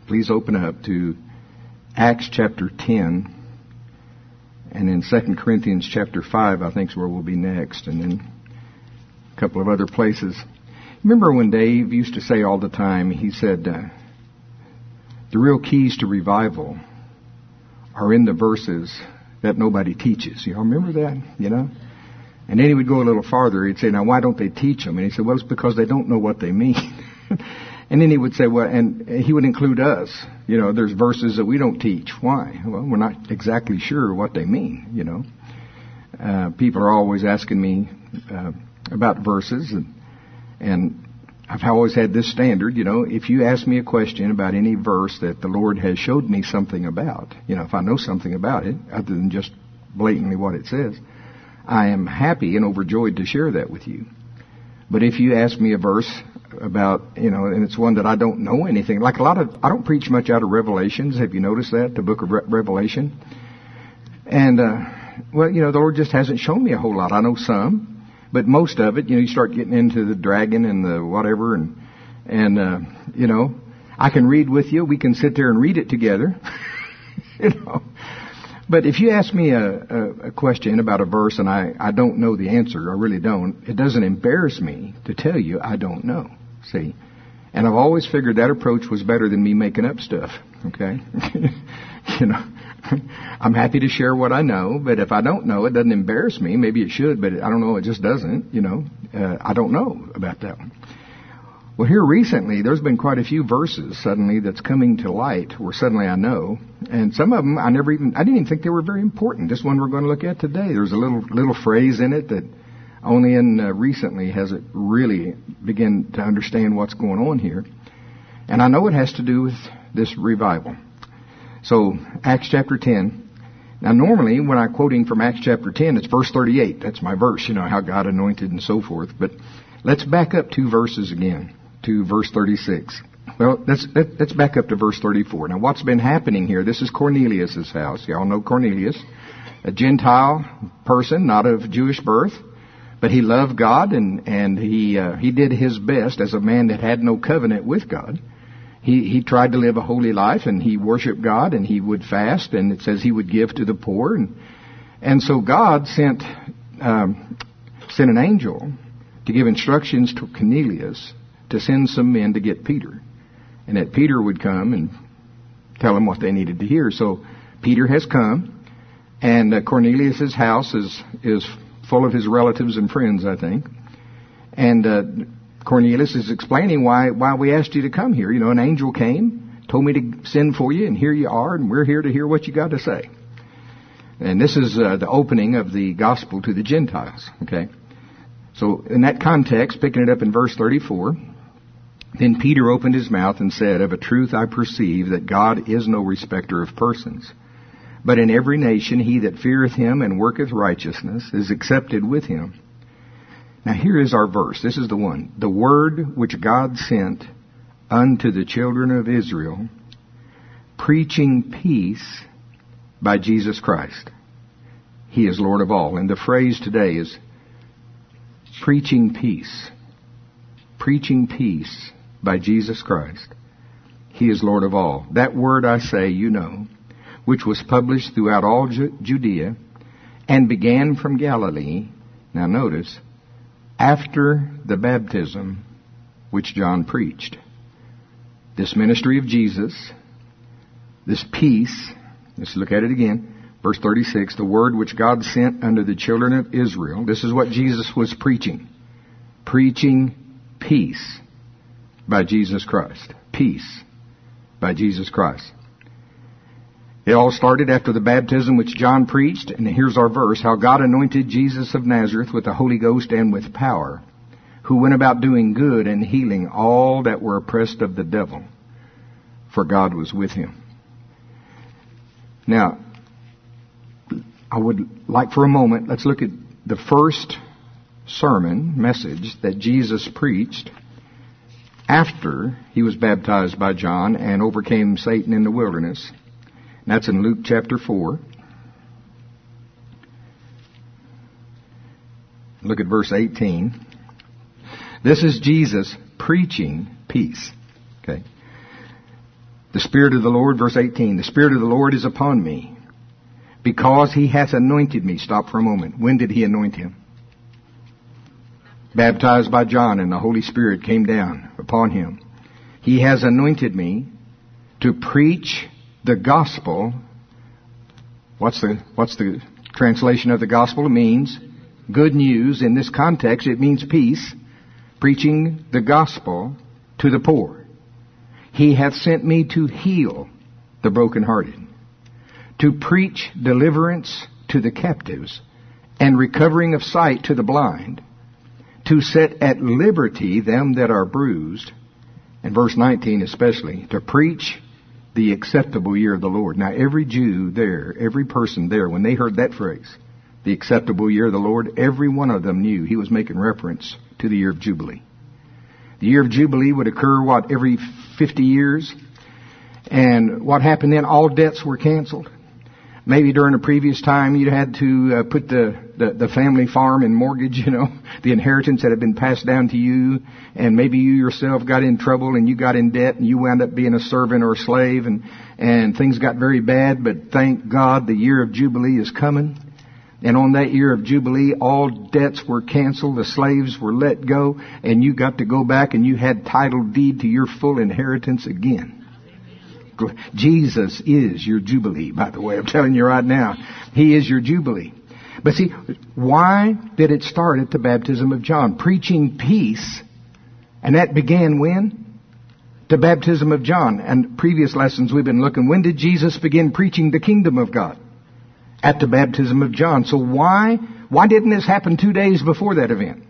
please open up to Acts chapter 10, and in 2 Corinthians chapter 5, I think is where we'll be next, and then a couple of other places. Remember when Dave used to say all the time, he said, the real keys to revival are in the verses that nobody teaches. You all remember that, you know? And then he would go a little farther. He'd say, now, why don't they teach them? And he said, well, it's because they don't know what they mean. And then he would say, well, and he would include us. You know, there's verses that we don't teach. Why? Well, we're not exactly sure what they mean, you know. People are always asking me about verses, and I've always had this standard, you know, if you ask me a question about any verse that the Lord has showed me something about, you know, if I know something about it, other than just blatantly what it says, I am happy and overjoyed to share that with you. But if you ask me a verse about, you know, and it's one that I don't know anything, like I don't preach much out of Revelations. Have you noticed that? The book of Revelation. And, well, you know, the Lord just hasn't shown me a whole lot. I know some, but most of it, you know, you start getting into the dragon and the whatever, and you know, I can read with you. We can sit there and read it together, you know. But if you ask me a question about a verse and I don't know the answer, I really don't, it doesn't embarrass me to tell you I don't know, see. And I've always figured that approach was better than me making up stuff, okay? You know, I'm happy to share what I know, but if I don't know, it doesn't embarrass me. Maybe it should, but I don't know, it just doesn't, you know. I don't know about that one. Well, here recently, there's been quite a few verses suddenly that's coming to light where suddenly I know. And some of them I didn't even think they were very important. This one we're going to look at today, there's a little phrase in it that only recently has it really begin to understand what's going on here. And I know it has to do with this revival. So, Acts chapter 10. Now, normally, when I'm quoting from Acts chapter 10, it's verse 38. That's my verse, you know, how God anointed and so forth. But let's back up 2 verses again to verse 36. Well, let's back up to verse 34. Now, what's been happening here, this is Cornelius' house. Y'all know Cornelius, a Gentile person, not of Jewish birth, but he loved God, and he did his best as a man that had no covenant with God. He tried to live a holy life, and he worshiped God, and he would fast, and it says he would give to the poor. And so God sent an angel to give instructions to Cornelius to send some men to get Peter. And that Peter would come and tell them what they needed to hear. So Peter has come, and Cornelius' house is full of his relatives and friends, I think. And Cornelius is explaining why we asked you to come here. You know, an angel came, told me to send for you, and here you are, and we're here to hear what you got to say. And this is the opening of the gospel to the Gentiles, okay? So in that context, picking it up in verse 34, then Peter opened his mouth and said, of a truth I perceive that God is no respecter of persons, but in every nation he that feareth him and worketh righteousness is accepted with him. Now here is our verse. This is the one. The word which God sent unto the children of Israel, preaching peace by Jesus Christ. He is Lord of all. And the phrase today is preaching peace. Preaching peace by Jesus Christ. He is Lord of all. That word I say, you know, which was published throughout all Judea and began from Galilee. Now notice, after the baptism which John preached. This ministry of Jesus, this peace, let's look at it again. Verse 36, the word which God sent unto the children of Israel. This is what Jesus was preaching. Preaching peace by Jesus Christ. Peace by Jesus Christ. It all started after the baptism which John preached, and here's our verse, how God anointed Jesus of Nazareth with the Holy Ghost and with power, who went about doing good and healing all that were oppressed of the devil, for God was with him. Now, I would like for a moment, let's look at the first sermon, message that Jesus preached after he was baptized by John and overcame Satan in the wilderness. And that's in Luke chapter 4. Look at verse 18. This is Jesus preaching peace. Okay. The Spirit of the Lord, verse 18, the Spirit of the Lord is upon me, because He hath anointed me. Stop for a moment. When did He anoint Him? Baptized by John, and the Holy Spirit came down upon Him. He has anointed me to preach the gospel. What's the translation of the gospel? It means good news. In this context, it means peace. Preaching the gospel to the poor. He hath sent me to heal the brokenhearted, to preach deliverance to the captives, and recovering of sight to the blind, to set at liberty them that are bruised, and verse 19 especially, to preach the acceptable year of the Lord. Now every Jew there, every person there, when they heard that phrase, the acceptable year of the Lord, every one of them knew he was making reference to the year of Jubilee. The year of Jubilee would occur, every 50 years? And what happened then? All debts were canceled. Maybe during a previous time you had to put the family farm in mortgage, the inheritance that had been passed down to you, and maybe you yourself got in trouble and you got in debt and you wound up being a servant or a slave and things got very bad, but thank God the year of Jubilee is coming. And on that year of Jubilee, all debts were canceled, the slaves were let go, and you got to go back and you had title deed to your full inheritance again. Jesus is your Jubilee, by the way. I'm telling you right now. He is your Jubilee. But see, why did it start at the baptism of John? Preaching peace. And that began when? The baptism of John. And previous lessons we've been looking. When did Jesus begin preaching the kingdom of God? At the baptism of John. So why didn't this happen 2 days before that event?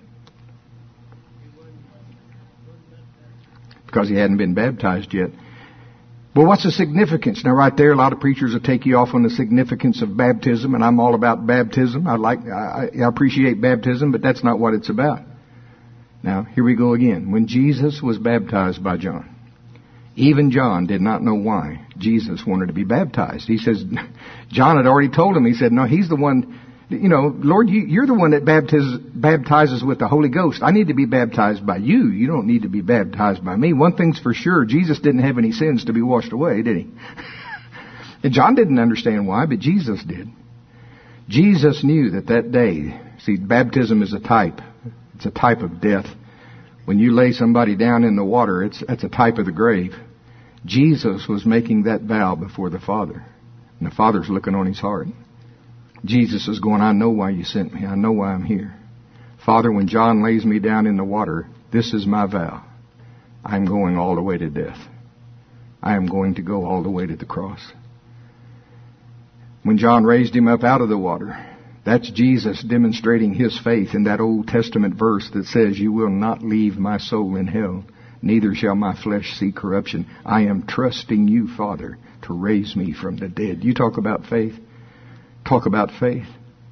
Because he hadn't been baptized yet. Well, what's the significance? Now right there, a lot of preachers will take you off on the significance of baptism, and I'm all about baptism. I appreciate baptism, but that's not what it's about. Now, here we go again. When Jesus was baptized by John, even John did not know why Jesus wanted to be baptized. He says, John had already told him, he said, no, he's the one, Lord, you're the one that baptizes with the Holy Ghost. I need to be baptized by you. You don't need to be baptized by me. One thing's for sure, Jesus didn't have any sins to be washed away, did he? And John didn't understand why, but Jesus did. Jesus knew that day, see, baptism is a type. It's a type of death. When you lay somebody down in the water, that's a type of the grave. Jesus was making that vow before the Father. And the Father's looking on his heart. Jesus is going, I know why you sent me. I know why I'm here. Father, when John lays me down in the water, this is my vow. I'm going all the way to death. I am going to go all the way to the cross. When John raised him up out of the water, that's Jesus demonstrating his faith in that Old Testament verse that says, you will not leave my soul in hell, neither shall my flesh see corruption. I am trusting you, Father, to raise me from the dead. You talk about faith. Talk about faith.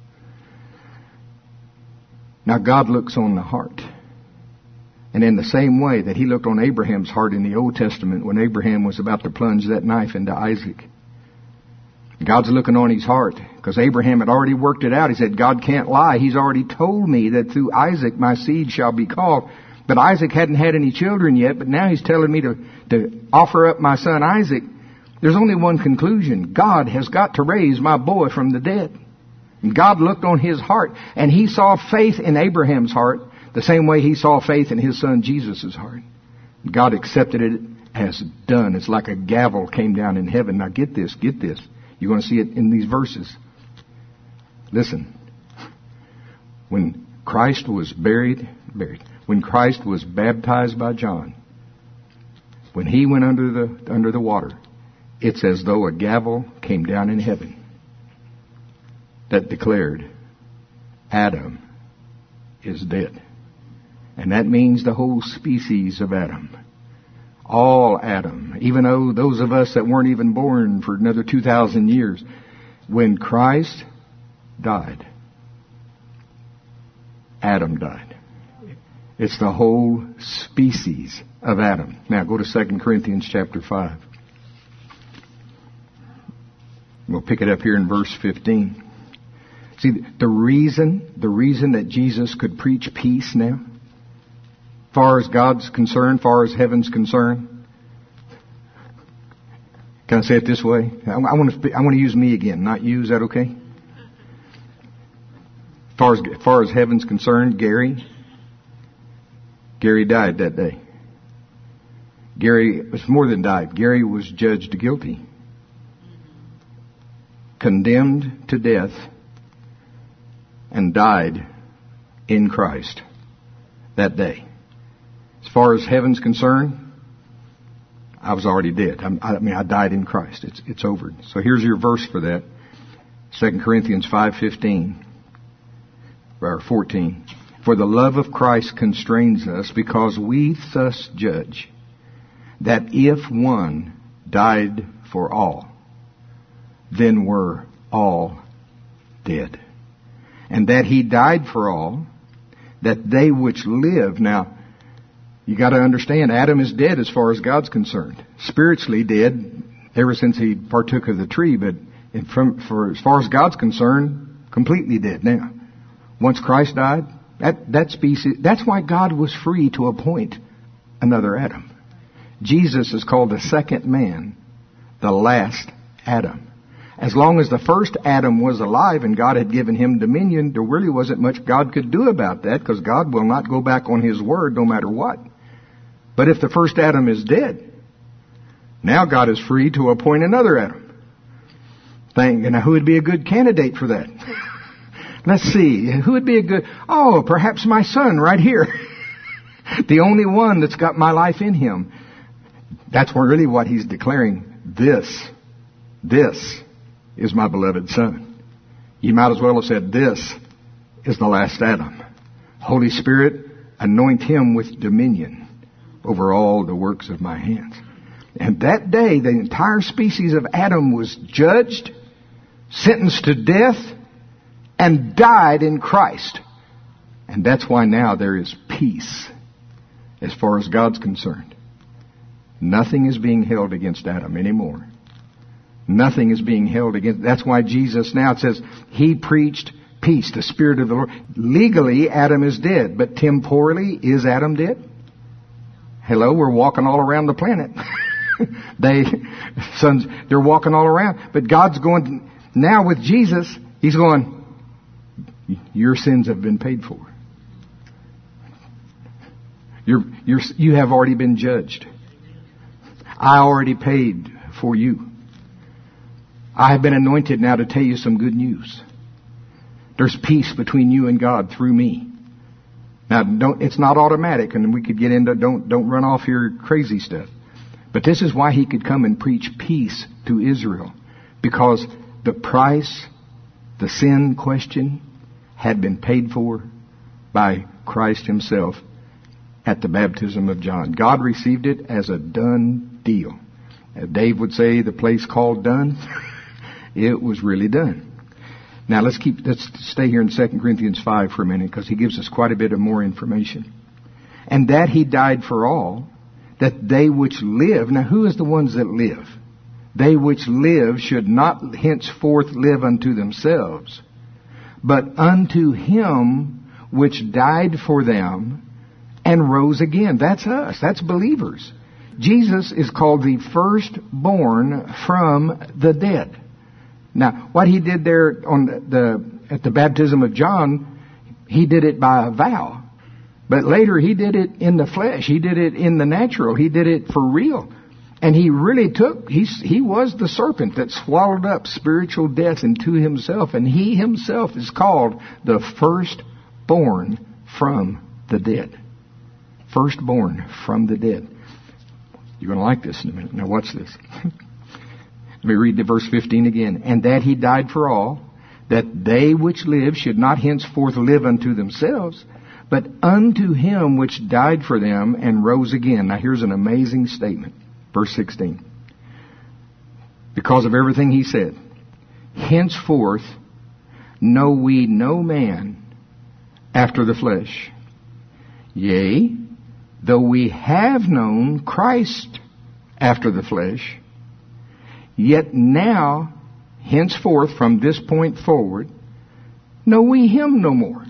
Now God looks on the heart. And in the same way that he looked on Abraham's heart in the Old Testament when Abraham was about to plunge that knife into Isaac, God's looking on his heart because Abraham had already worked it out. He said, God can't lie. He's already told me that through Isaac my seed shall be called. But Isaac hadn't had any children yet, but now he's telling me to offer up my son Isaac. There's only one conclusion. God has got to raise my boy from the dead. And God looked on his heart, and he saw faith in Abraham's heart the same way he saw faith in his son Jesus' heart. God accepted it as done. It's like a gavel came down in heaven. Now get this. You're going to see it in these verses. Listen. When Christ was buried, when Christ was baptized by John, when he went under the water, it's as though a gavel came down in heaven that declared Adam is dead. And that means the whole species of Adam. All Adam, even though those of us that weren't even born for another 2,000 years, when Christ died, Adam died. It's the whole species of Adam. Now go to 2 Corinthians chapter 5. We'll pick it up here in verse 15. See, the reason that Jesus could preach peace now, far as God's concerned, far as heaven's concerned, Can I say it this way? I want to use me again, not you. Is that okay? As far as heaven's concerned, Gary died that day. Gary was more than died. Gary was judged guilty, condemned to death, and died in Christ that day. As far as heaven's concerned, I was already dead. I died in Christ. It's over. So here's your verse for that. 2 Corinthians 5:15 or 14. For the love of Christ constrains us, because we thus judge that if one died for all, then we're all dead. And that he died for all, that they which live. Now, you got to understand, Adam is dead as far as God's concerned. Spiritually dead ever since he partook of the tree, but for as far as God's concerned, completely dead now. Once Christ died, that species, that's why God was free to appoint another Adam. Jesus is called the second man, the last Adam. As long as the first Adam was alive and God had given him dominion, there really wasn't much God could do about that, because God will not go back on His word no matter what. But if the first Adam is dead, now God is free to appoint another Adam. Now who would be a good candidate for that? Let's see. Who would be a good... Oh, perhaps my son right here. The only one that's got my life in him. That's really what he's declaring. This is my beloved Son. You might as well have said, this is the last Adam. Holy Spirit, anoint him with dominion over all the works of my hands. And that day, the entire species of Adam was judged, sentenced to death, and died in Christ. And that's why now there is peace as far as God's concerned. Nothing is being held against Adam anymore. Nothing is being held against. That's why Jesus now, it says, He preached peace, the Spirit of the Lord. Legally, Adam is dead, but temporally, is Adam dead? Hello, we're walking all around the planet. They're walking all around. But God's going, now with Jesus, He's going, your sins have been paid for. You have already been judged. I already paid for you. I have been anointed now to tell you some good news. There's peace between you and God through me. Now, it's not automatic, and we could get into, don't run off your crazy stuff. But this is why He could come and preach peace to Israel. Because the price, the sin question, had been paid for by Christ Himself at the baptism of John. God received it as a done deal. Dave would say the place called done. It was really done. Now let's stay here in 2 Corinthians 5 for a minute, because he gives us quite a bit of more information. And that He died for all, that they which live... Now who is the ones that live? They which live should not henceforth live unto themselves, but unto Him which died for them and rose again. That's us. That's believers. Jesus is called the firstborn from the dead. Now, what He did there at the baptism of John, He did it by a vow. But later He did it in the flesh. He did it in the natural. He did it for real. And He really He was the serpent that swallowed up spiritual death into Himself. And He Himself is called the firstborn from the dead. Firstborn from the dead. You're going to like this in a minute. Now watch this. Let me read the verse 15 again. And that He died for all, that they which live should not henceforth live unto themselves, but unto Him which died for them and rose again. Now here's an amazing statement. Verse 16. Because of everything He said, henceforth know we no man after the flesh. Yea, though we have known Christ after the flesh, yet now, henceforth, from this point forward, know we Him no more.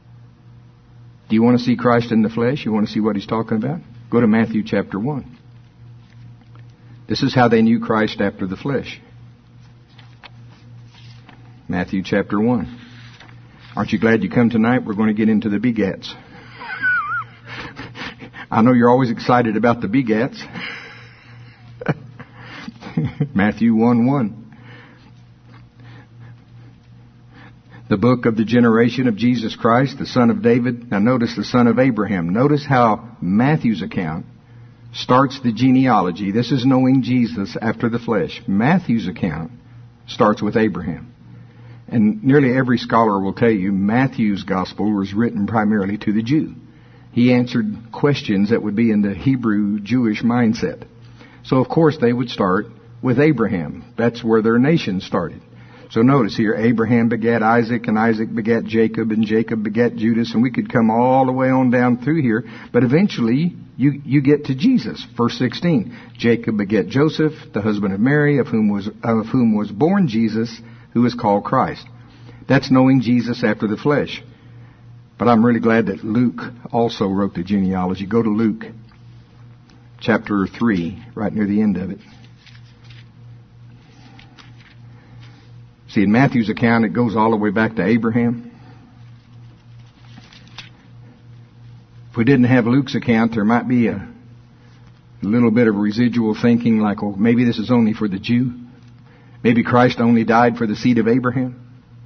Do you want to see Christ in the flesh? You want to see what He's talking about? Go to Matthew chapter 1. This is how they knew Christ after the flesh. Matthew chapter 1. Aren't you glad you come tonight? We're going to get into the begats. I know you're always excited about the begats. Matthew 1:1. The book of the generation of Jesus Christ, the son of David. Now notice the son of Abraham. Notice how Matthew's account starts the genealogy. This is knowing Jesus after the flesh. Matthew's account starts with Abraham. And nearly every scholar will tell you Matthew's gospel was written primarily to the Jew. He answered questions that would be in the Hebrew Jewish mindset. So of course they would start with Abraham. That's where their nation started. So notice here, Abraham begat Isaac, and Isaac begat Jacob, and Jacob begat Judas, and we could come all the way on down through here. But eventually, you get to Jesus. Verse 16, Jacob begat Joseph, the husband of Mary, of whom was born Jesus, who is called Christ. That's knowing Jesus after the flesh. But I'm really glad that Luke also wrote the genealogy. Go to Luke chapter 3, right near the end of it. See, in Matthew's account, it goes all the way back to Abraham. If we didn't have Luke's account, there might be a little bit of residual thinking like, oh, maybe this is only for the Jew. Maybe Christ only died for the seed of Abraham.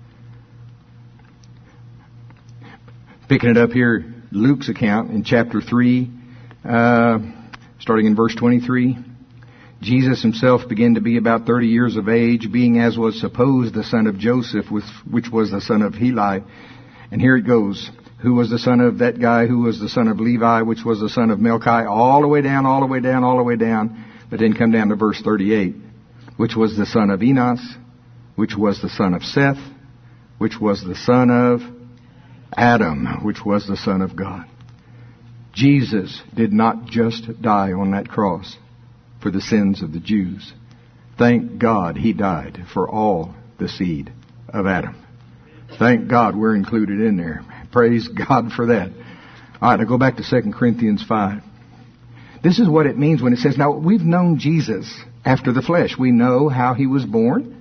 Picking it up here, Luke's account in chapter 3, starting in verse 23. Jesus himself began to be about 30 years of age, being as was supposed the son of Joseph, which was the son of Heli. And here it goes. Who was the son of that guy? Who was the son of Levi? Which was the son of Melchi? All the way down, all the way down, all the way down. But then come down to verse 38. Which was the son of Enos? Which was the son of Seth? Which was the son of Adam? Which was the son of God? Jesus did not just die on that cross for the sins of the Jews. Thank God he died for all the seed of Adam. Thank God we're included in there. Praise God for that. All right, now go back to 2 Corinthians 5. This is what it means when it says, now we've known Jesus after the flesh. We know how he was born.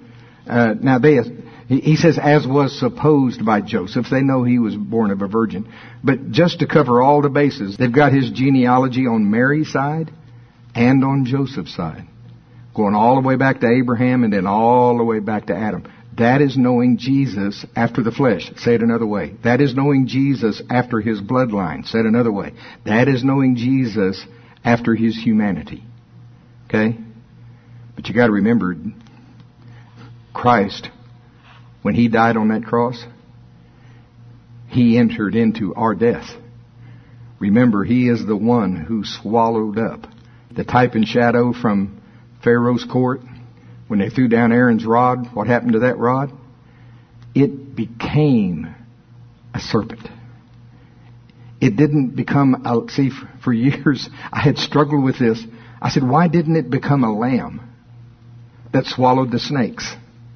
He says, as was supposed by Joseph. They know he was born of a virgin. But just to cover all the bases, they've got his genealogy on Mary's side and on Joseph's side, going all the way back to Abraham and then all the way back to Adam. That is knowing Jesus after the flesh. Say it another way. That is knowing Jesus after his bloodline. Say it another way. That is knowing Jesus after his humanity. Okay? But you got to remember, Christ, when he died on that cross, he entered into our death. Remember, he is the one who swallowed up the type and shadow from Pharaoh's court. When they threw down Aaron's rod, what happened to that rod? It became a serpent. It didn't become, for years I had struggled with this. I said, why didn't it become a lamb that swallowed the snakes?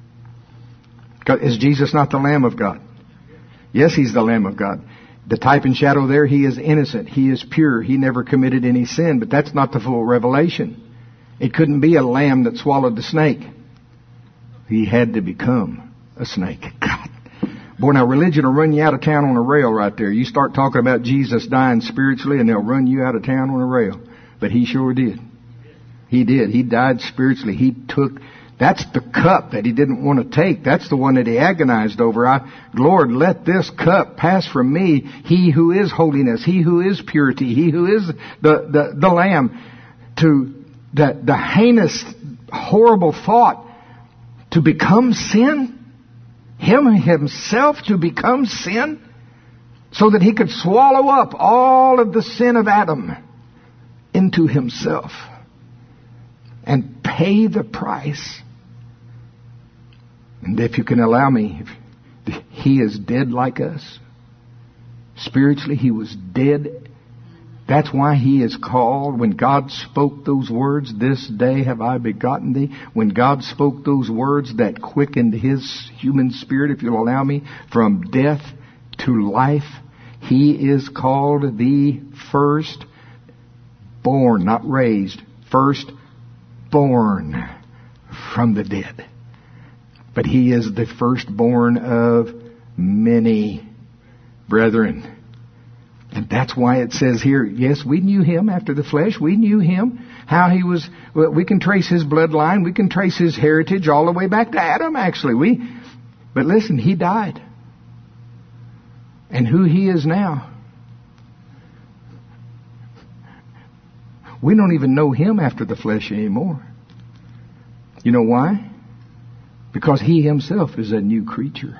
Is Jesus not the Lamb of God? Yes, he's the Lamb of God. The type and shadow there, he is innocent. He is pure. He never committed any sin. But that's not the full revelation. It couldn't be a lamb that swallowed the snake. He had to become a snake. God. Boy, now religion will run you out of town on a rail right there. You start talking about Jesus dying spiritually and they'll run you out of town on a rail. But he sure did. He did. He died spiritually. That's the cup that he didn't want to take. That's the one that he agonized over. Lord, let this cup pass from me. He who is holiness, he who is purity, he who is the Lamb. To the heinous, horrible thought to become sin, him himself to become sin, so that he could swallow up all of the sin of Adam into himself and pay the price. And if you can allow me, he is dead like us. Spiritually, he was dead. That's why he is called, when God spoke those words, this day have I begotten thee. When God spoke those words that quickened his human spirit, if you'll allow me, from death to life, he is called the firstborn, not raised, firstborn born from the dead. But he is the firstborn of many brethren. And that's why it says here, yes, we knew him after the flesh. We knew him, how he was. Well, we can trace his bloodline. We can trace his heritage all the way back to Adam, actually. But listen, he died. And who he is now, we don't even know him after the flesh anymore. You know why? Because he himself is a new creature.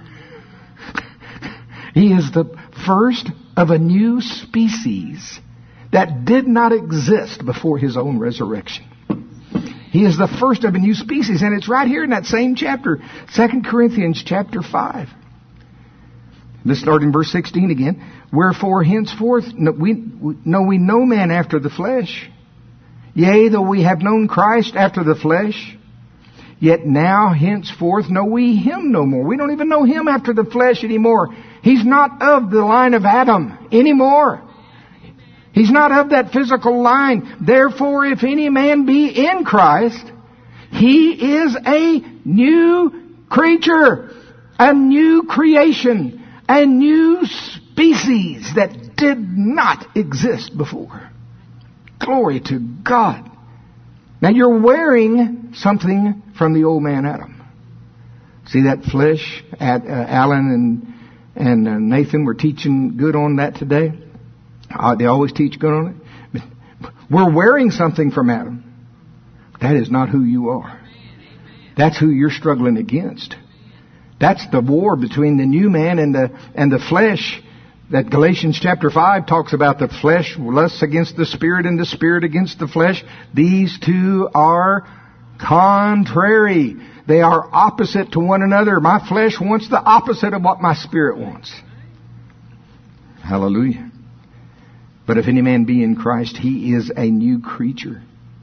He is the first of a new species that did not exist before his own resurrection. He is the first of a new species, and it's right here in that same chapter, 2 Corinthians chapter 5. Let's start in verse 16 again. Wherefore henceforth we know no man after the flesh. Yea, though we have known Christ after the flesh, yet now henceforth know we him no more. We don't even know him after the flesh anymore. He's not of the line of Adam anymore. He's not of that physical line. Therefore, if any man be in Christ, he is a new creature, a new creation, a new species that did not exist before. Glory to God. Now you're wearing something from the old man Adam. See that flesh? Alan and Nathan were teaching good on that today. They always teach good on it. We're wearing something from Adam. That is not who you are. That's who you're struggling against. That's the war between the new man and the flesh. That Galatians chapter 5 talks about the flesh lusts against the spirit and the spirit against the flesh. These two are contrary. They are opposite to one another. My flesh wants the opposite of what my spirit wants. Hallelujah. But if any man be in Christ, he is a new creature.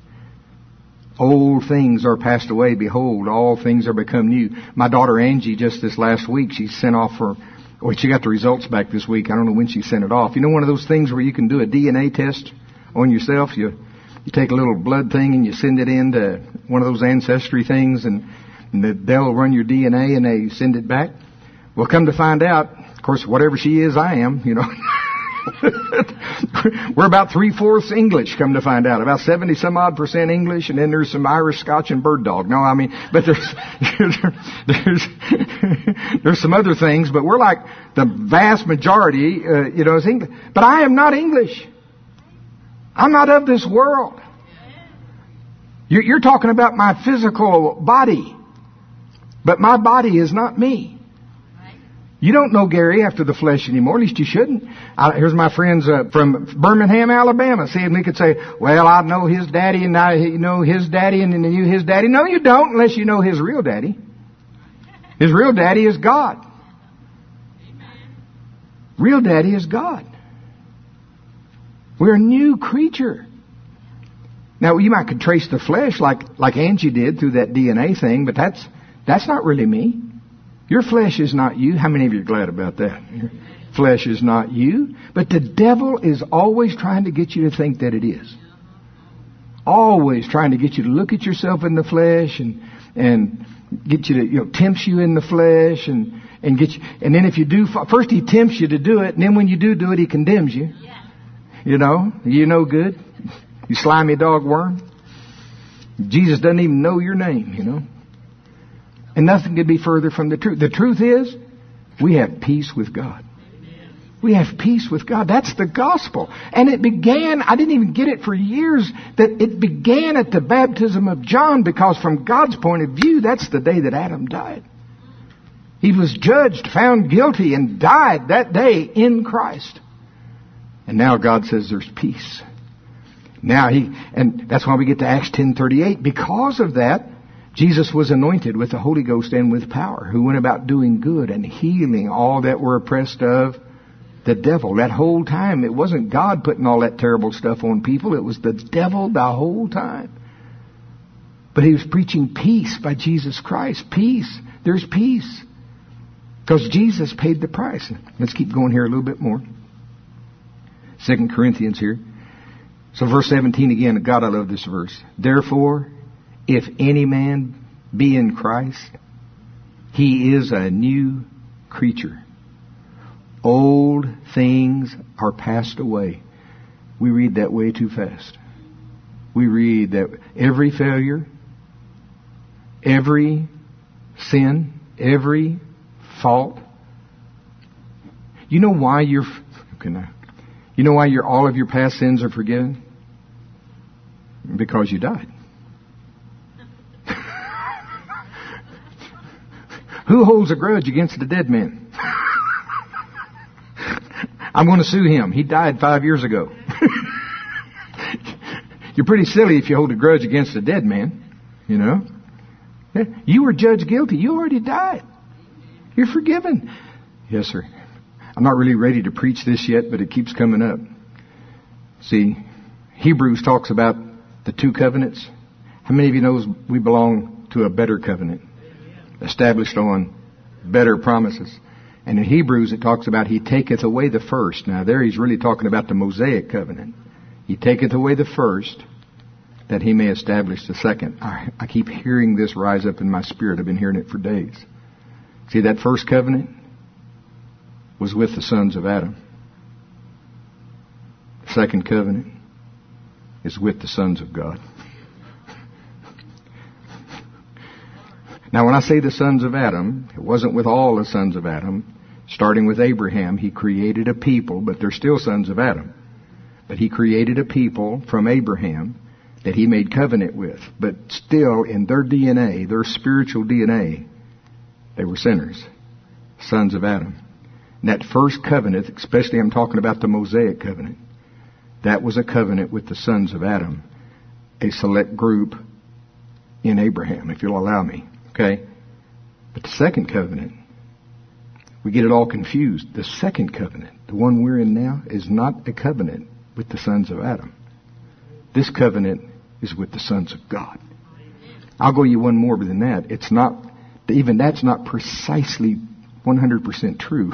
Old things are passed away. Behold, all things are become new. My daughter Angie, just this last week, she sent off she got the results back this week. I don't know when she sent it off. You know one of those things where you can do a DNA test on yourself? You take a little blood thing and you send it in to one of those ancestry things and they'll run your DNA and they send it back. Well, come to find out, of course, whatever she is, I am, you know. We're about 3/4 English, come to find out. About 70-some-odd% English, and then there's some Irish, Scotch, and bird dog. No, I mean, but there's some other things, but we're like the vast majority, is English. But I am not English. I'm not of this world. You're talking about my physical body, but my body is not me. You don't know Gary after the flesh anymore. At least you shouldn't. Here's my friends from Birmingham, Alabama. See, and we could say, well, I know his daddy and I know his daddy and then you knew his daddy. No, you don't unless you know his real daddy. His real daddy is God. Real daddy is God. We're a new creature. Now, you might could trace the flesh like Angie did through that DNA thing, but that's not really me. Your flesh is not you. How many of you are glad about that? Your flesh is not you. But the devil is always trying to get you to think that it is. Always trying to get you to look at yourself in the flesh and get you to, tempts you in the flesh and get you. And then if you do, first he tempts you to do it, and then when you do it, he condemns you. You no good. You slimy dog worm. Jesus doesn't even know your name, And nothing could be further from the truth. The truth is, we have peace with God. We have peace with God. That's the gospel. And it began, I didn't even get it for years, that it began at the baptism of John, because from God's point of view, that's the day that Adam died. He was judged, found guilty, and died that day in Christ. And now God says there's peace. And that's why we get to Acts 10:38. Because of that, Jesus was anointed with the Holy Ghost and with power, who went about doing good and healing all that were oppressed of the devil. That whole time, it wasn't God putting all that terrible stuff on people. It was the devil the whole time. But he was preaching peace by Jesus Christ. Peace. There's peace. Because Jesus paid the price. Let's keep going here a little bit more. 2 Corinthians here. So verse 17 again. God, I love this verse. Therefore, If any man be in Christ, he is a new creature. Old things are passed away. We read that way too fast. We read that every failure, every sin, every fault. You know why all of your past sins are forgiven? Because you died. Who holds a grudge against the dead man? I'm going to sue him. He died 5 years ago. You're pretty silly if you hold a grudge against a dead man, you know. You were judged guilty. You already died. You're forgiven. Yes, sir. I'm not really ready to preach this yet, but it keeps coming up. See, Hebrews talks about the two covenants. How many of you knows we belong to a better covenant, established on better promises? And in Hebrews it talks about He taketh away the first. Now there He's really talking about the Mosaic covenant. He taketh away the first, that He may establish the second. I keep hearing this rise up in my spirit. I've been hearing it for days. See, that first covenant was with the sons of Adam. The second covenant is with the sons of God. Now when I say the sons of Adam, it wasn't with all the sons of Adam. Starting with Abraham, he created a people, but they're still sons of Adam. But he created a people from Abraham that he made covenant with. But still, in their DNA, their spiritual DNA, they were sinners, sons of Adam. And that first covenant, especially I'm talking about the Mosaic covenant, that was a covenant with the sons of Adam, a select group in Abraham, if you'll allow me. Okay? But the second covenant, we get it all confused. The second covenant, the one we're in now, is not a covenant with the sons of Adam. This covenant is with the sons of God. I'll go you one more than that. It's not, even that's not precisely 100% true.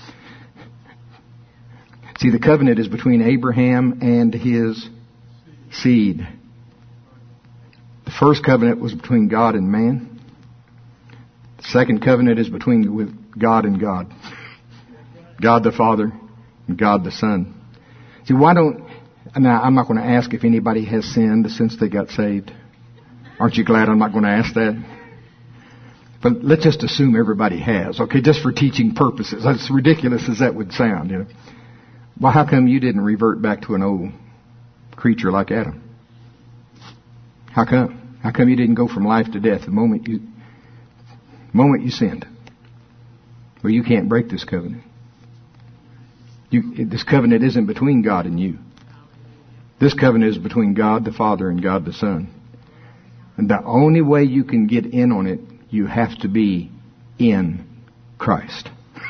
See, the covenant is between Abraham and his seed. The first covenant was between God and man. The second covenant is with God and God. God the Father and God the Son. See, now I'm not going to ask if anybody has sinned since they got saved. Aren't you glad I'm not going to ask that? But let's just assume everybody has, okay, just for teaching purposes. As ridiculous as that would sound, you know. Well, how come you didn't revert back to an old creature like Adam? How come? How come you didn't go from life to death the moment you sinned? Well, you can't break this covenant. This covenant isn't between God and you. This covenant is between God the Father and God the Son. And the only way you can get in on it, you have to be in Christ.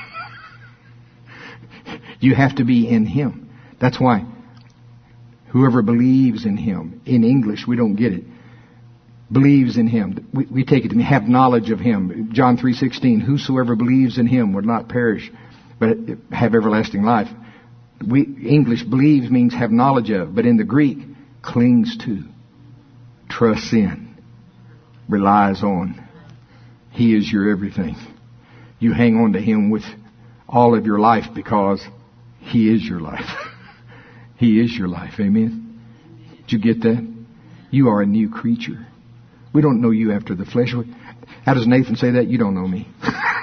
You have to be in Him. That's why whoever believes in Him, in English we don't get it, believes in Him. We take it to mean have knowledge of Him. John 3:16, whosoever believes in Him would not perish, but have everlasting life. English believes means have knowledge of, but in the Greek, clings to, trusts in, relies on. He is your everything. You hang on to Him with all of your life because He is your life. He is your life. Amen? Did you get that? You are a new creature. We don't know you after the flesh. How does Nathan say that? You don't know me.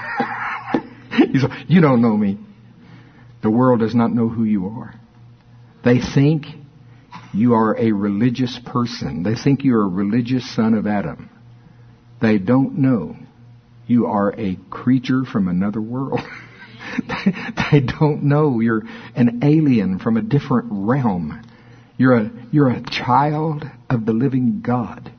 You don't know me. The world does not know who you are. They think you are a religious person. They think you're a religious son of Adam. They don't know you are a creature from another world. They don't know you're an alien from a different realm. You're a child of the living God.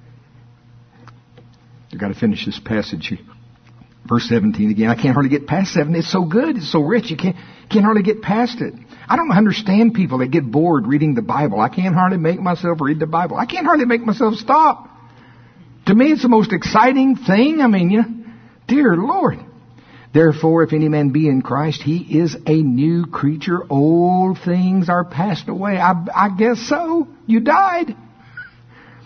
I've got to finish this passage here. Verse 17 again. I can't hardly get past 7. It's so good. It's so rich. You can't hardly get past it. I don't understand people that get bored reading the Bible. I can't hardly make myself read the Bible. I can't hardly make myself stop. To me, it's the most exciting thing. I mean, dear Lord. Therefore, if any man be in Christ, he is a new creature. Old things are passed away. I guess so. You died.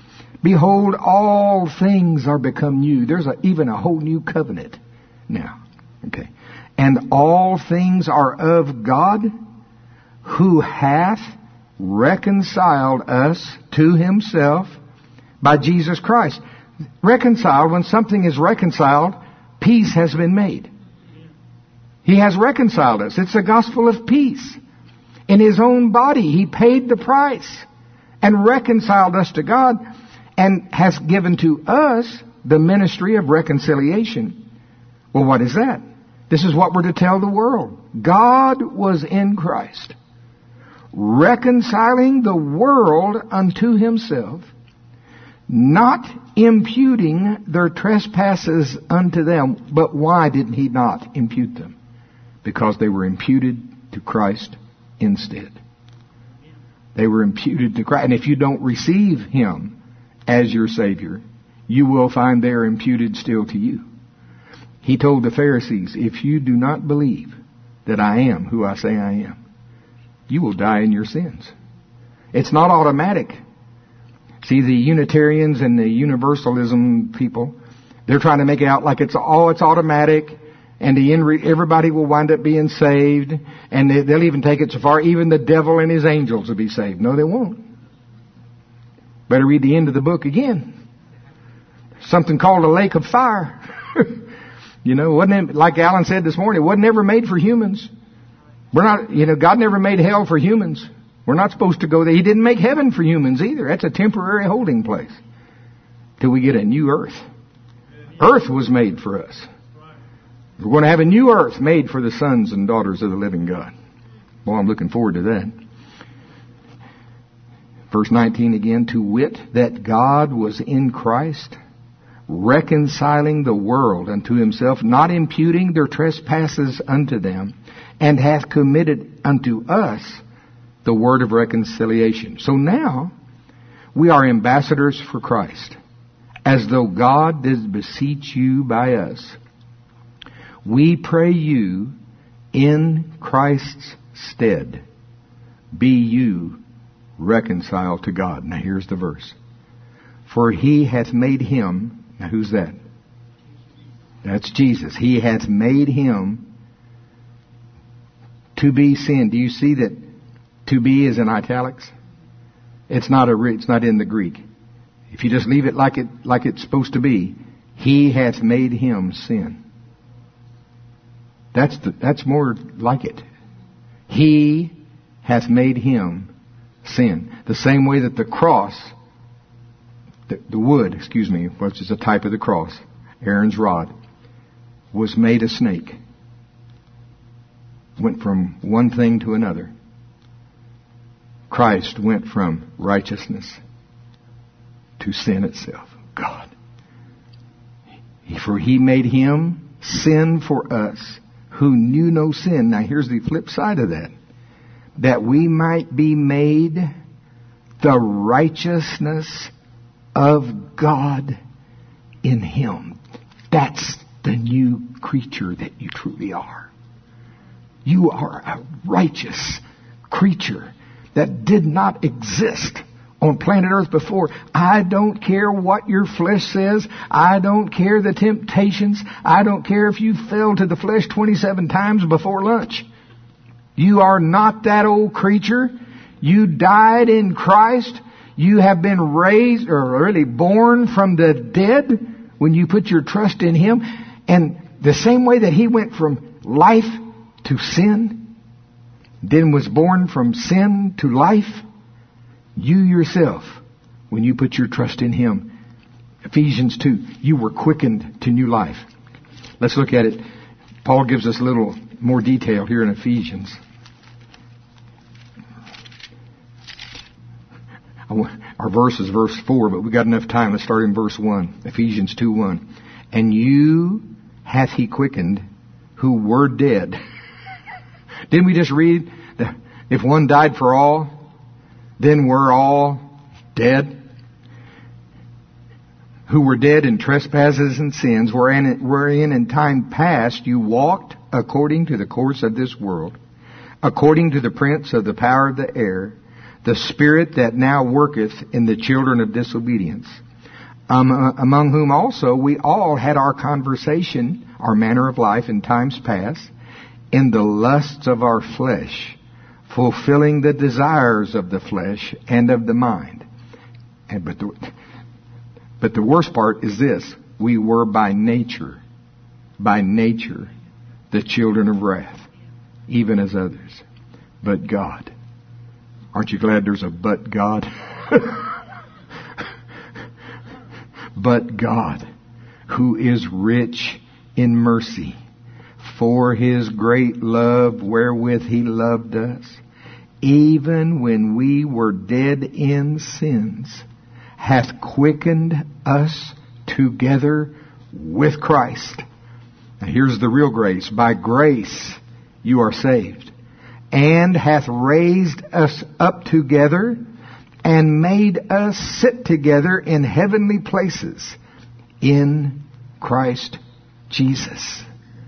Behold, all things are become new. There's even a whole new covenant now. Okay. And all things are of God, who hath reconciled us to himself by Jesus Christ. Reconciled, when something is reconciled, peace has been made. He has reconciled us. It's the gospel of peace. In his own body, he paid the price and reconciled us to God, and has given to us the ministry of reconciliation. Well, what is that? This is what we're to tell the world. God was in Christ, reconciling the world unto himself, not imputing their trespasses unto them. But why didn't he not impute them? Because they were imputed to Christ instead. They were imputed to Christ. And if you don't receive him as your Savior, you will find they are imputed still to you. He told the Pharisees, if you do not believe that I am who I say I am, you will die in your sins. It's not automatic. See, the Unitarians and the Universalism people, they're trying to make it out like it's automatic, and everybody will wind up being saved, and they'll even take it so far, even the devil and his angels will be saved. No, they won't. Better read the end of the book again. Something called a lake of fire. Wasn't it, like Alan said this morning, it wasn't ever made for humans. We're not, God never made hell for humans. We're not supposed to go there. He didn't make heaven for humans either. That's a temporary holding place till we get a new earth. Earth was made for us. We're going to have a new earth made for the sons and daughters of the living God. Well, I'm looking forward to that. Verse 19 again, to wit, that God was in Christ, reconciling the world unto himself, not imputing their trespasses unto them, and hath committed unto us the word of reconciliation. So now, we are ambassadors for Christ, as though God did beseech you by us. We pray you in Christ's stead, be you reconciled to God. Now here's the verse. For he hath made him, now who's that? That's Jesus. He hath made him to be sin. Do you see that to be is in italics? It's not in the Greek. If you just leave it like it's supposed to be, he hath made him sin. That's more like it. He hath made him sin. The same way that the cross, the wood, which is a type of the cross, Aaron's rod, was made a snake. Went from one thing to another. Christ went from righteousness to sin itself. God. For he made him sin for us who knew no sin. Now here's the flip side of that. That we might be made the righteousness of God in him. That's the new creature that you truly are. You are a righteous creature that did not exist on planet Earth before. I don't care what your flesh says. I don't care the temptations. I don't care if you fell to the flesh 27 times before lunch. You are not that old creature. You died in Christ. You have been raised, or really born from the dead when you put your trust in him. And the same way that he went from life to sin, then was born from sin to life, you yourself, when you put your trust in him, Ephesians 2, you were quickened to new life. Let's look at it. Paul gives us a little more detail here in Ephesians. Our verse is verse 4, but we got enough time. Let's start in verse 1. Ephesians 2:1. And you hath he quickened who were dead. Didn't we just read that if one died for all, then we're all dead? Who were dead in trespasses and sins, wherein in time past you walked according to the course of this world, according to the prince of the power of the air, the spirit that now worketh in the children of disobedience, among whom also we all had our conversation, our manner of life in times past, in the lusts of our flesh, fulfilling the desires of the flesh and of the mind. But the worst part is this: we were by nature, the children of wrath, even as others. But God. Aren't you glad there's a but God? But God, who is rich in mercy, for His great love wherewith He loved us, even when we were dead in sins, hath quickened us together with Christ. Now here's the real grace. By grace you are saved, and hath raised us up together, and made us sit together in heavenly places in Christ Jesus.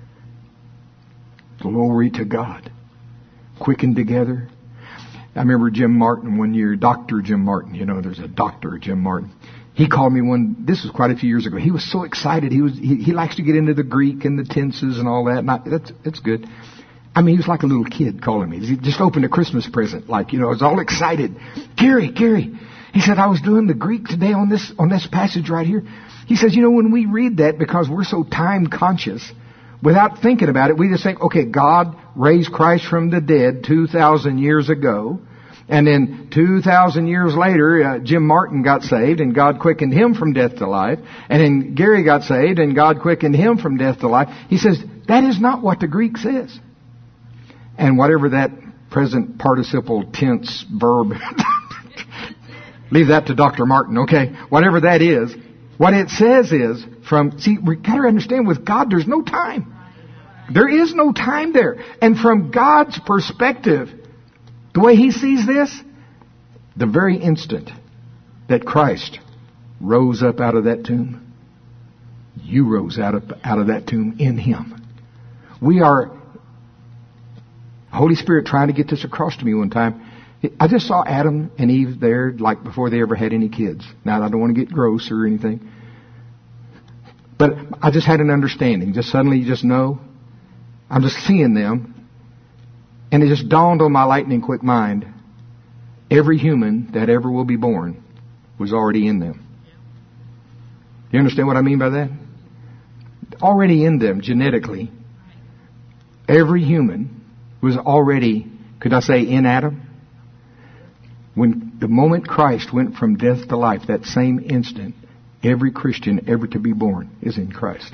Glory to God. Quickened together. I remember Jim Martin one year, Dr. Jim Martin. You know, there's a Dr. Jim Martin. He called me this was quite a few years ago. He was so excited. He likes to get into the Greek and the tenses and all that. And that's good. I mean, he was like a little kid calling me. He just opened a Christmas present. Like, you know, I was all excited. Gary. He said, I was doing the Greek today on this passage right here. He says, you know, when we read that, because we're so time conscious, without thinking about it, we just think, okay, God raised Christ from the dead 2,000 years ago. And then 2,000 years later, Jim Martin got saved and God quickened him from death to life. And then Gary got saved and God quickened him from death to life. He says, that is not what the Greek says. And whatever that present participle tense verb, leave that to Dr. Martin, okay? Whatever that is, what it says is we got to understand, with God there's no time. There is no time there. And from God's perspective, the way He sees this, the very instant that Christ rose up out of that tomb, you rose out of that tomb in Him. We are, Holy Spirit trying to get this across to me one time. I just saw Adam and Eve there like before they ever had any kids. Now, I don't want to get gross or anything, but I just had an understanding. Just suddenly you just know. I'm just seeing them. And it just dawned on my lightning quick mind. Every human that ever will be born was already in them. You understand what I mean by that? Already in them genetically. Every human was already, could I say, in Adam? When the moment Christ went from death to life, that same instant, every Christian ever to be born is in Christ.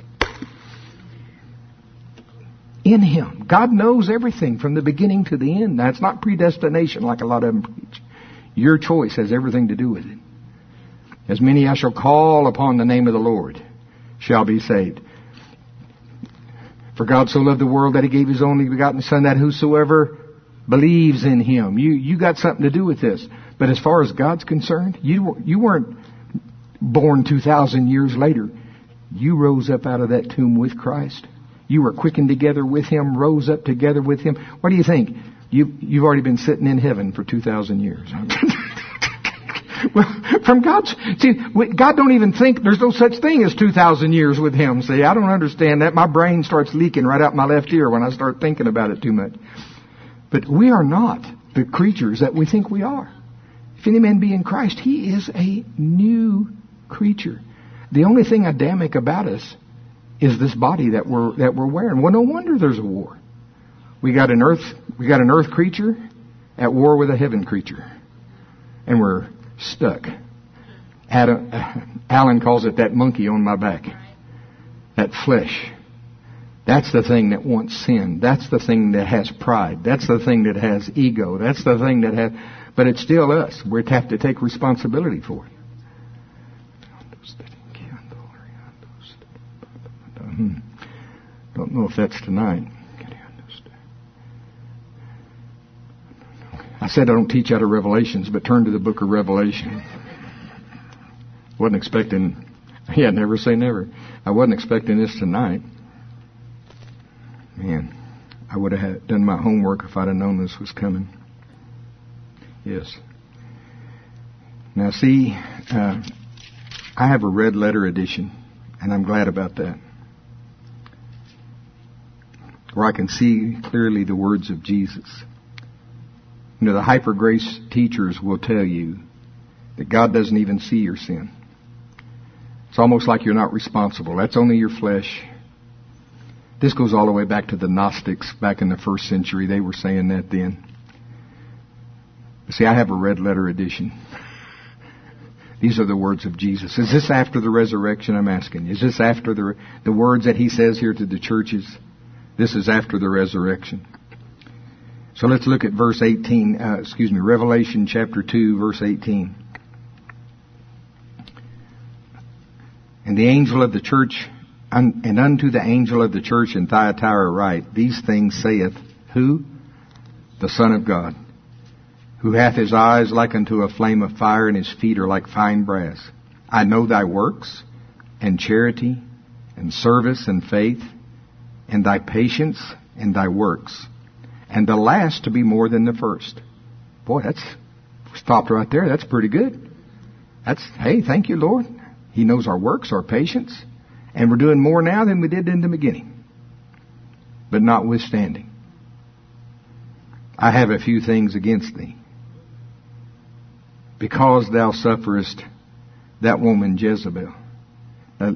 In Him. God knows everything from the beginning to the end. Now, it's not predestination like a lot of them preach. Your choice has everything to do with it. As many as shall call upon the name of the Lord shall be saved. For God so loved the world that He gave His only begotten Son, that whosoever believes in Him. You got something to do with this. But as far as God's concerned, you weren't born 2,000 years later. You rose up out of that tomb with Christ. You were quickened together with Him, rose up together with Him. What do you think? You've already been sitting in heaven for 2,000 years. Well, from God's, God don't even think there's no such thing as 2,000 years with Him. See, I don't understand that. My brain starts leaking right out my left ear when I start thinking about it too much. But we are not the creatures that we think we are. If any man be in Christ, he is a new creature. The only thing Adamic about us is this body that we're wearing. Well, no wonder there's a war. We got an earth creature at war with a heaven creature, and we're stuck. Alan calls it that monkey on my back, that flesh. That's the thing that wants sin. That's the thing that has pride. That's the thing that has ego. That's the thing that has, but it's still us. We have to take responsibility for it. Don't know if that's tonight. I said I don't teach out of Revelations, but turn to the book of Revelation. Wasn't expecting, never say never. I wasn't expecting this tonight. Man, I would have done my homework if I'd have known this was coming. Yes. Now see, I have a red letter edition, and I'm glad about that, where I can see clearly the words of Jesus. You know, the hyper grace teachers will tell you that God doesn't even see your sin. It's almost like you're not responsible. That's only your flesh. This goes all the way back to the Gnostics back in the first century. They were saying that then. See, I have a red letter edition. These are the words of Jesus. Is this after the resurrection? I'm asking you. Is this after the words that He says here to the churches? This is after the resurrection. So let's look at verse 18, Revelation chapter 2, verse 18. And the angel of the church, and unto the angel of the church in Thyatira write, these things saith, who? The Son of God, who hath his eyes like unto a flame of fire, and his feet are like fine brass. I know thy works, and charity, and service, and faith, and thy patience, and thy works, and the last to be more than the first. Boy, that's stopped right there. That's pretty good. Hey, thank you, Lord. He knows our works, our patience, and we're doing more now than we did in the beginning. But notwithstanding, I have a few things against thee, because thou sufferest that woman Jezebel. Now,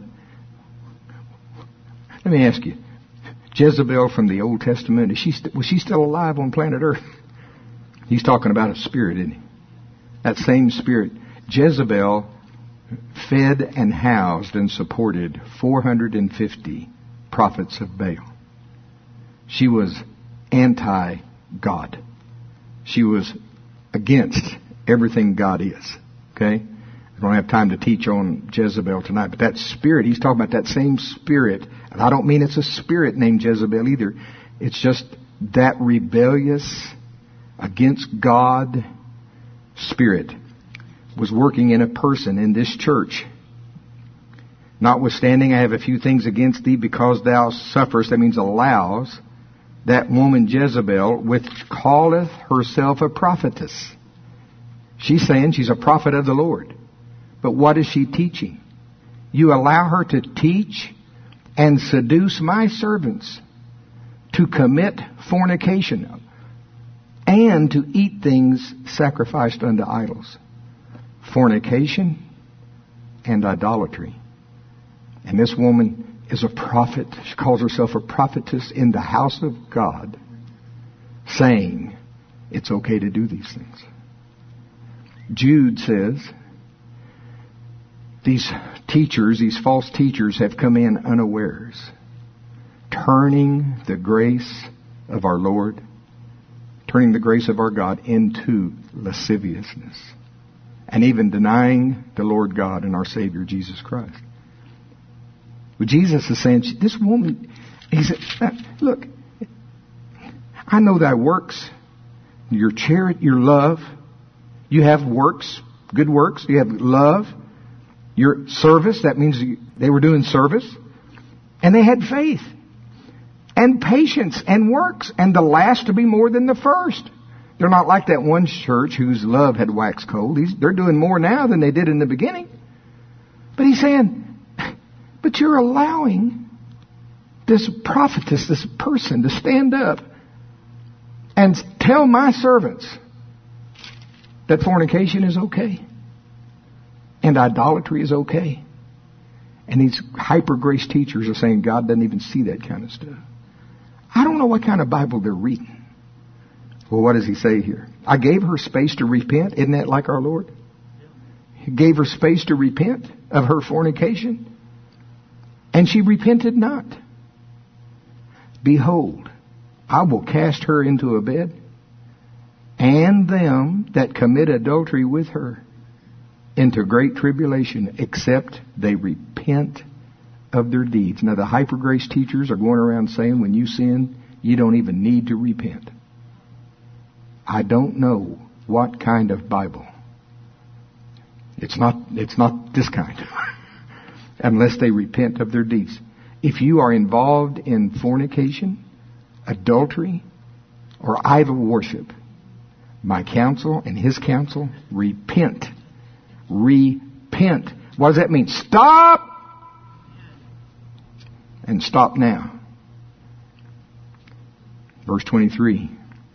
let me ask you, Jezebel from the Old Testament, was she still alive on planet Earth? He's talking about a spirit, isn't he? That same spirit. Jezebel fed and housed and supported 450 prophets of Baal. She was anti-God. She was against everything God is. Okay? I don't have time to teach on Jezebel tonight, but that spirit, he's talking about that same spirit. And I don't mean it's a spirit named Jezebel either. It's just that rebellious, against God spirit was working in a person in this church. Notwithstanding, I have a few things against thee, because thou sufferest, that means allows, that woman Jezebel, which calleth herself a prophetess. She's saying she's a prophet of the Lord. But what is she teaching? You allow her to teach and seduce my servants to commit fornication and to eat things sacrificed unto idols. Fornication and idolatry. And this woman is a prophet. She calls herself a prophetess in the house of God, saying it's okay to do these things. Jude says these teachers, these false teachers, have come in unawares, turning the grace of our Lord, turning the grace of our God into lasciviousness, and even denying the Lord God and our Savior Jesus Christ. But Jesus is saying, this woman, he said, look, I know thy works, your charity, your love. You have works, good works. You have love. Your service, that means they were doing service. And they had faith and patience and works, and the last to be more than the first. They're not like that one church whose love had waxed cold. They're doing more now than they did in the beginning. But he's saying, but you're allowing this prophetess, this person, to stand up and tell my servants that fornication is okay and idolatry is okay. And these hyper grace teachers are saying God doesn't even see that kind of stuff. I don't know what kind of Bible they're reading. Well, what does he say here? I gave her space to repent. Isn't that like our Lord? He gave her space to repent of her fornication, and she repented not. Behold, I will cast her into a bed, and them that commit adultery with her into great tribulation, except they repent of their deeds. Now, the hyper grace teachers are going around saying when you sin, you don't even need to repent. I don't know what kind of Bible. It's not this kind. Unless they repent of their deeds. If you are involved in fornication, adultery, or idol worship, my counsel and his counsel, repent. Repent. What does that mean? Stop! And stop now. Verse 23.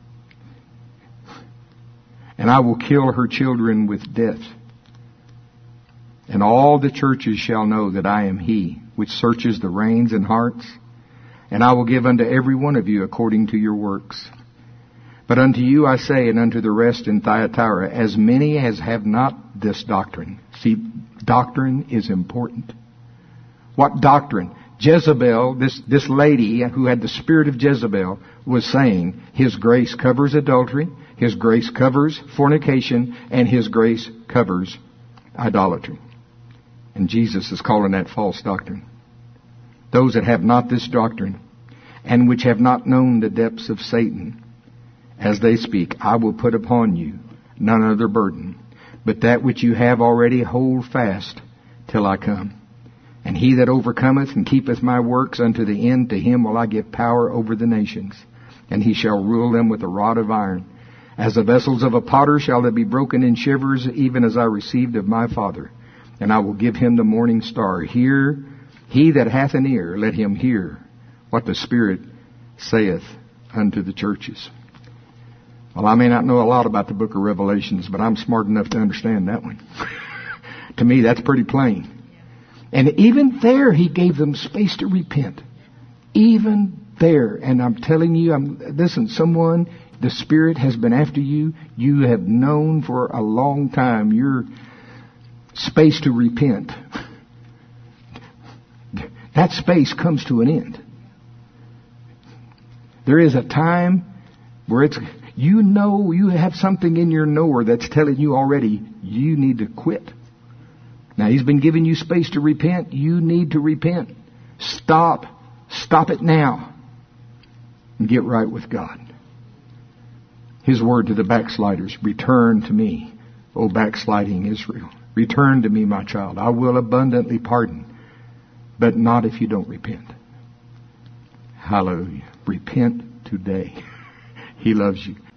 And I will kill her children with death. And all the churches shall know that I am He which searches the reins and hearts. And I will give unto every one of you according to your works. But unto you I say, and unto the rest in Thyatira, as many as have not this doctrine. See, doctrine is important. What doctrine? Jezebel, this lady who had the spirit of Jezebel, was saying, His grace covers adultery, His grace covers fornication, and His grace covers idolatry. And Jesus is calling that false doctrine. Those that have not this doctrine, and which have not known the depths of Satan, as they speak, I will put upon you none other burden, but that which you have already hold fast till I come. And he that overcometh and keepeth my works unto the end, to him will I give power over the nations. And he shall rule them with a rod of iron. As the vessels of a potter shall they be broken in shivers, even as I received of my Father. And I will give him the morning star. Hear, he that hath an ear, let him hear what the Spirit saith unto the churches. Well, I may not know a lot about the book of Revelations, but I'm smart enough to understand that one. To me, that's pretty plain. And even there, He gave them space to repent. Even there. And I'm telling you, listen, someone, the Spirit has been after you. You have known for a long time your space to repent. That space comes to an end. There is a time where you have something in your knower that's telling you already you need to quit. Now, He's been giving you space to repent. You need to repent. Stop. Stop it now. And get right with God. His word to the backsliders, return to me, O backsliding Israel. Return to me, my child. I will abundantly pardon, but not if you don't repent. Hallelujah. Repent today. He loves you.